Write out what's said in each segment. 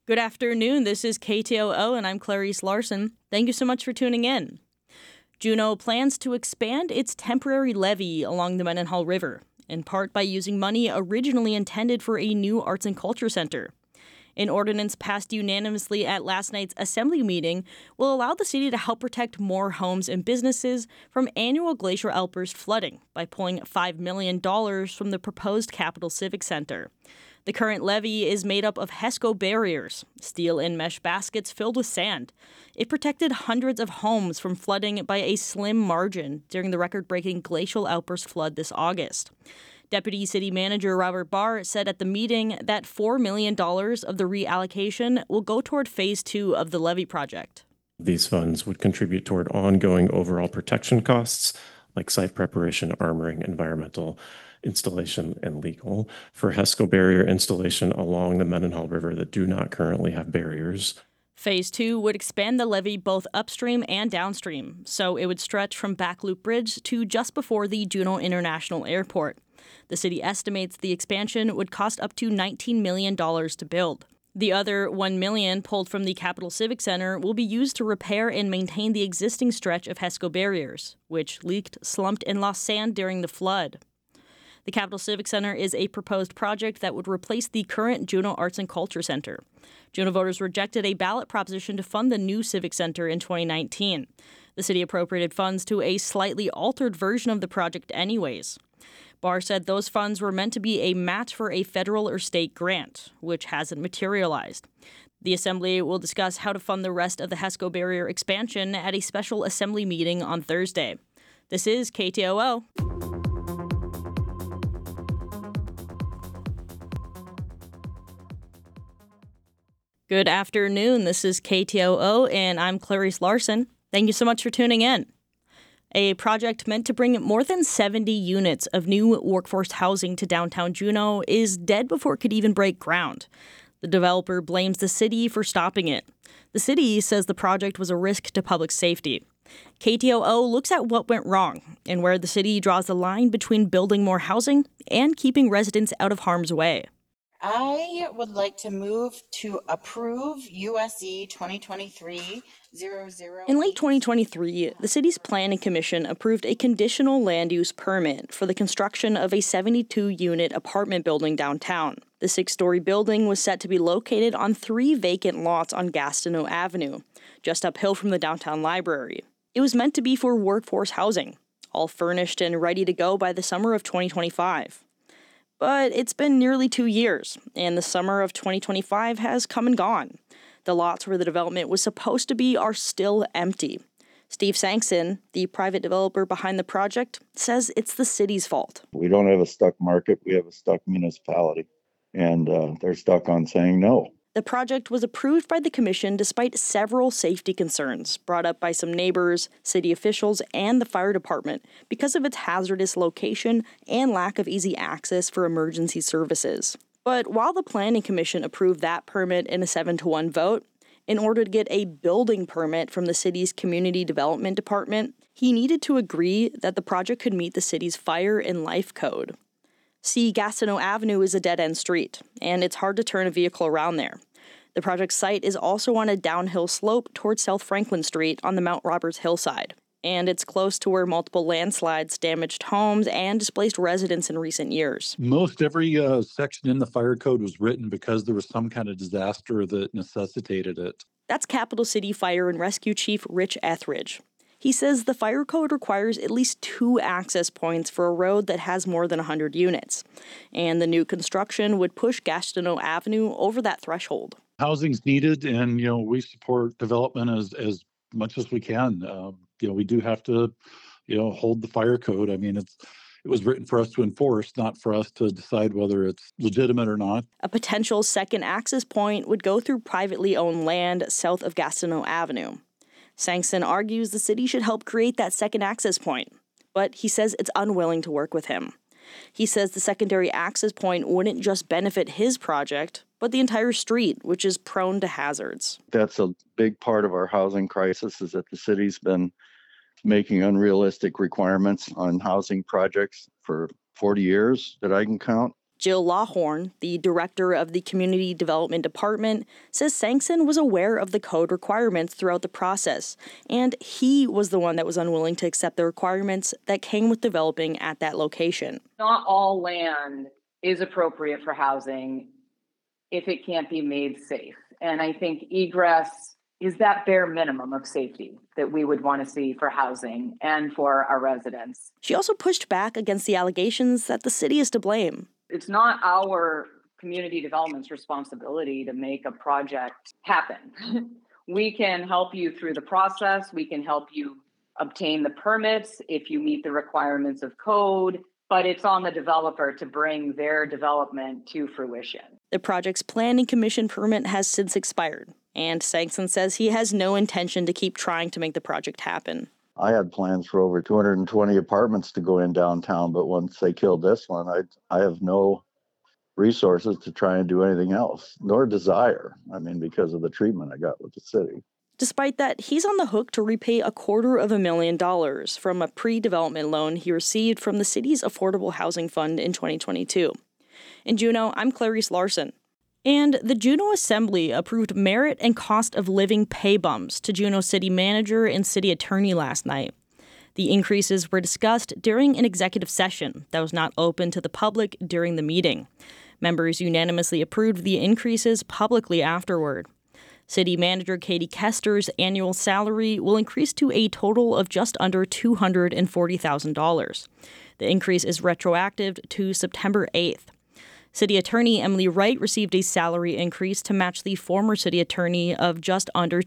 Good afternoon. This is KTOO, and I'm Clarice Larson. Thank you so much for tuning in. Juneau plans to expand its temporary levee along the Mendenhall River, in part by using money originally intended for a new arts and culture center. An ordinance passed unanimously at last night's assembly meeting will allow the city to help protect more homes and businesses from annual glacial outburst flooding by pulling $5 million from the proposed Capitol Civic Center. The current levee is made up of HESCO barriers, steel and mesh baskets filled with sand. It protected hundreds of homes from flooding by a slim margin during the record-breaking glacial outburst flood this August. Deputy City Manager Robert Barr said at the meeting that $4 million of the reallocation will go toward Phase 2 of the levee project. These funds would contribute toward ongoing overall protection costs like site preparation, armoring, environmental installation, and legal for HESCO barrier installation along the Mendenhall River that do not currently have barriers. Phase 2 would expand the levee both upstream and downstream, so it would stretch from Backloop Bridge to just before the Juneau International Airport. The city estimates the expansion would cost up to $19 million to build. The other $1 million pulled from the Capitol Civic Center will be used to repair and maintain the existing stretch of HESCO barriers, which leaked, slumped, and lost sand during the flood. The Capitol Civic Center is a proposed project that would replace the current Juneau Arts and Culture Center. Juneau voters rejected a ballot proposition to fund the new Civic Center in 2019. The city appropriated funds to a slightly altered version of the project anyways. Barr said those funds were meant to be a match for a federal or state grant, which hasn't materialized. The Assembly will discuss how to fund the rest of the HESCO barrier expansion at a special Assembly meeting on Thursday. This is KTOO. Good afternoon. This is KTOO, and I'm Clarice Larson. Thank you so much for tuning in. A project meant to bring more than 70 units of new workforce housing to downtown Juneau is dead before it could even break ground. The developer blames the city for stopping it. The city says the project was a risk to public safety. KTOO looks at what went wrong and where the city draws the line between building more housing and keeping residents out of harm's way. I would like to move to approve USE 2023-00. In late 2023, the city's planning commission approved a conditional land use permit for the construction of a 72-unit apartment building downtown. The 6-story building was set to be located on 3 vacant lots on Gastineau Avenue, just uphill from the downtown library. It was meant to be for workforce housing, all furnished and ready to go by the summer of 2025. But it's been nearly 2 years, and the summer of 2025 has come and gone. The lots where the development was supposed to be are still empty. Steve Sankson, the private developer behind the project, says it's the city's fault. We don't have a stuck market, we have a stuck municipality, and they're stuck on saying no. The project was approved by the commission despite several safety concerns brought up by some neighbors, city officials, and the fire department because of its hazardous location and lack of easy access for emergency services. But while the planning commission approved that permit in a 7-1 vote, in order to get a building permit from the city's community development department, he needed to agree that the project could meet the city's fire and life code. See, Gastineau Avenue is a dead-end street, and it's hard to turn a vehicle around there. The project site is also on a downhill slope towards South Franklin Street on the Mount Roberts hillside, and it's close to where multiple landslides damaged homes and displaced residents in recent years. Most every section in the fire code was written because there was some kind of disaster that necessitated it. That's Capital City Fire and Rescue Chief Rich Etheridge. He says the fire code requires at least 2 access points for a road that has more than 100 units, and the new construction would push Gastineau Avenue over that threshold. Housing's needed, and we support development as much as we can. We do have to, hold the fire code. I mean, it was written for us to enforce, not for us to decide whether it's legitimate or not. A potential second access point would go through privately owned land south of Gastineau Avenue. Sankson argues the city should help create that second access point, but he says it's unwilling to work with him. He says the secondary access point wouldn't just benefit his project, but the entire street, which is prone to hazards. That's a big part of our housing crisis, is that the city's been making unrealistic requirements on housing projects for 40 years that I can count. Jill Lawhorn, the director of the Community Development Department, says Sankson was aware of the code requirements throughout the process, and he was the one that was unwilling to accept the requirements that came with developing at that location. Not all land is appropriate for housing if it can't be made safe. And I think egress is that bare minimum of safety that we would want to see for housing and for our residents. She also pushed back against the allegations that the city is to blame. It's not our community development's responsibility to make a project happen. We can help you through the process. We can help you obtain the permits if you meet the requirements of code, but it's on the developer to bring their development to fruition. The project's planning commission permit has since expired, and Sankson says he has no intention to keep trying to make the project happen. I had plans for over 220 apartments to go in downtown, but once they killed this one, I have no resources to try and do anything else, nor desire. I mean, because of the treatment I got with the city. Despite that, he's on the hook to repay $250,000 from a pre-development loan he received from the city's Affordable Housing Fund in 2022. In Juneau, I'm Clarice Larson. And the Juneau Assembly approved merit and cost of living pay bumps to Juneau City Manager and City Attorney last night. The increases were discussed during an executive session that was not open to the public during the meeting. Members unanimously approved the increases publicly afterward. City Manager Katie Kester's annual salary will increase to a total of just under $240,000. The increase is retroactive to September 8th. City Attorney Emily Wright received a salary increase to match the former city attorney of just under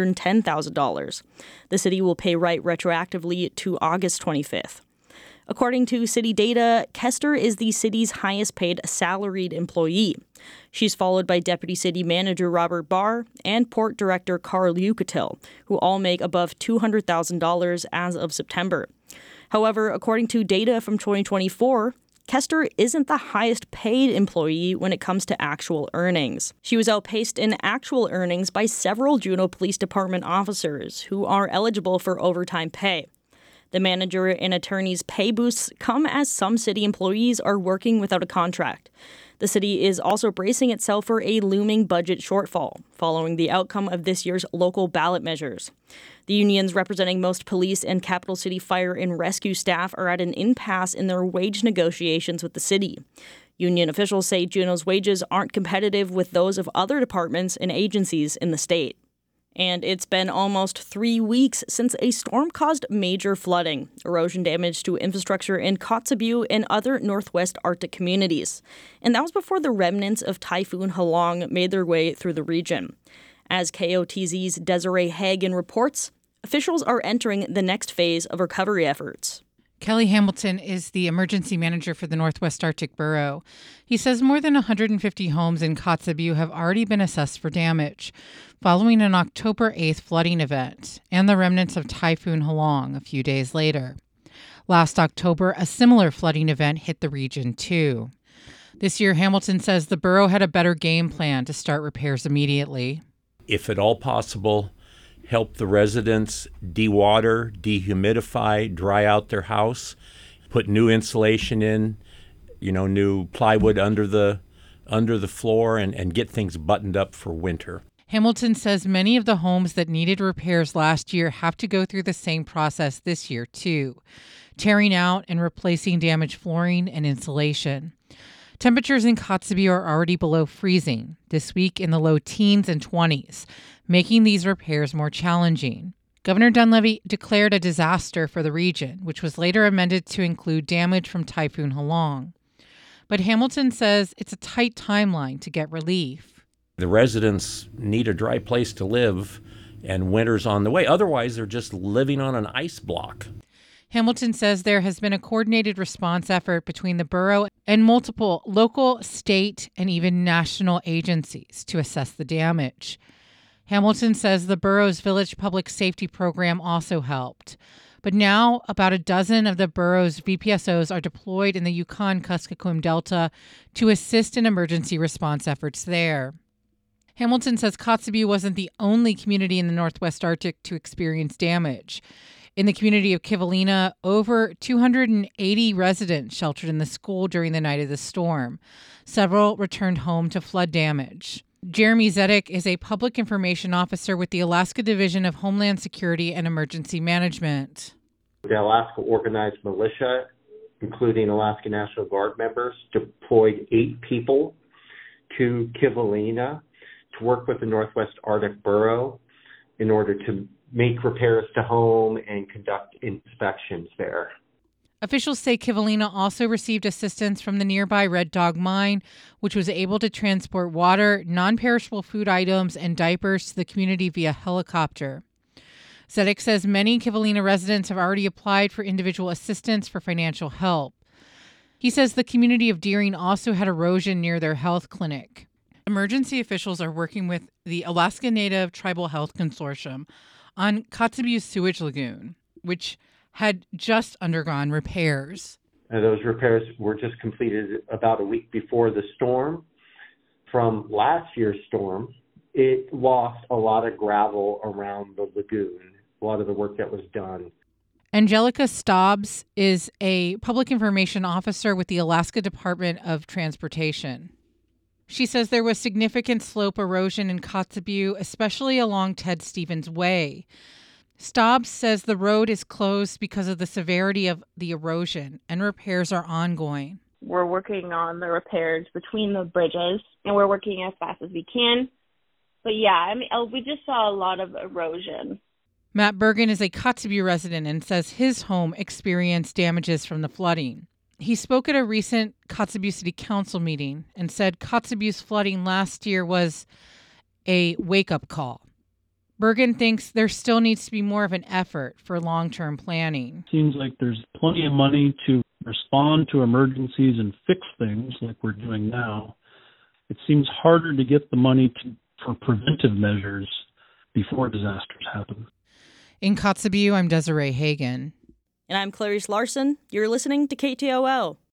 $210,000. The city will pay Wright retroactively to August 25th. According to city data, Kester is the city's highest paid salaried employee. She's followed by Deputy City Manager Robert Barr and Port Director Carl Yucatil, who all make above $200,000 as of September. However, according to data from 2024, Kester isn't the highest paid employee when it comes to actual earnings. She was outpaced in actual earnings by several Juneau Police Department officers who are eligible for overtime pay. The manager and attorney's pay boosts come as some city employees are working without a contract. The city is also bracing itself for a looming budget shortfall following the outcome of this year's local ballot measures. The unions representing most police and Capital City Fire and Rescue staff are at an impasse in their wage negotiations with the city. Union officials say Juneau's wages aren't competitive with those of other departments and agencies in the state. And it's been almost 3 weeks since a storm caused major flooding, erosion damage to infrastructure in Kotzebue and other Northwest Arctic communities. And that was before the remnants of Typhoon Halong made their way through the region. As KOTZ's Desiree Hagen reports, officials are entering the next phase of recovery efforts. Kelly Hamilton is the emergency manager for the Northwest Arctic Borough. He says more than 150 homes in Kotzebue have already been assessed for damage following an October 8th flooding event and the remnants of Typhoon Halong a few days later. Last October, a similar flooding event hit the region too. This year, Hamilton says the borough had a better game plan to start repairs immediately. If at all possible, help the residents dewater, dehumidify, dry out their house, put new insulation in, new plywood under the floor and get things buttoned up for winter. Hamilton says many of the homes that needed repairs last year have to go through the same process this year too, tearing out and replacing damaged flooring and insulation. Temperatures in Kotzebue are already below freezing, this week in the low teens and 20s, making these repairs more challenging. Governor Dunleavy declared a disaster for the region, which was later amended to include damage from Typhoon Halong. But Hamilton says it's a tight timeline to get relief. The residents need a dry place to live, and winter's on the way. Otherwise, they're just living on an ice block. Hamilton says there has been a coordinated response effort between the borough and multiple local, state, and even national agencies to assess the damage. Hamilton says the borough's Village Public Safety Program also helped. But now about a dozen of the borough's VPSOs are deployed in the Yukon-Kuskokwim Delta to assist in emergency response efforts there. Hamilton says Kotzebue wasn't the only community in the Northwest Arctic to experience damage. In the community of Kivalina, over 280 residents sheltered in the school during the night of the storm. Several returned home to flood damage. Jeremy Zedek is a public information officer with the Alaska Division of Homeland Security and Emergency Management. The Alaska Organized Militia, including Alaska National Guard members, deployed 8 people to Kivalina to work with the Northwest Arctic Bureau in order to make repairs to home and conduct inspections there. Officials say Kivalina also received assistance from the nearby Red Dog Mine, which was able to transport water, non-perishable food items, and diapers to the community via helicopter. Zedek says many Kivalina residents have already applied for individual assistance for financial help. He says the community of Deering also had erosion near their health clinic. Emergency officials are working with the Alaska Native Tribal Health Consortium on Kotzebue Sewage Lagoon, which had just undergone repairs. Those repairs were just completed about a week before the storm. From last year's storm, it lost a lot of gravel around the lagoon, a lot of the work that was done. Angelica Stobbs is a public information officer with the Alaska Department of Transportation. She says there was significant slope erosion in Kotzebue, especially along Ted Stevens Way. Stobbs says the road is closed because of the severity of the erosion and repairs are ongoing. We're working on the repairs between the bridges and we're working as fast as we can. But yeah, I mean, we just saw a lot of erosion. Matt Bergen is a Kotzebue resident and says his home experienced damages from the flooding. He spoke at a recent Kotzebue City Council meeting and said Kotzebue's flooding last year was a wake-up call. Bergen thinks there still needs to be more of an effort for long-term planning. Seems like there's plenty of money to respond to emergencies and fix things like we're doing now. It seems harder to get the money for preventive measures before disasters happen. In Kotzebue, I'm Desiree Hagen. And I'm Clarice Larson. You're listening to KTOL.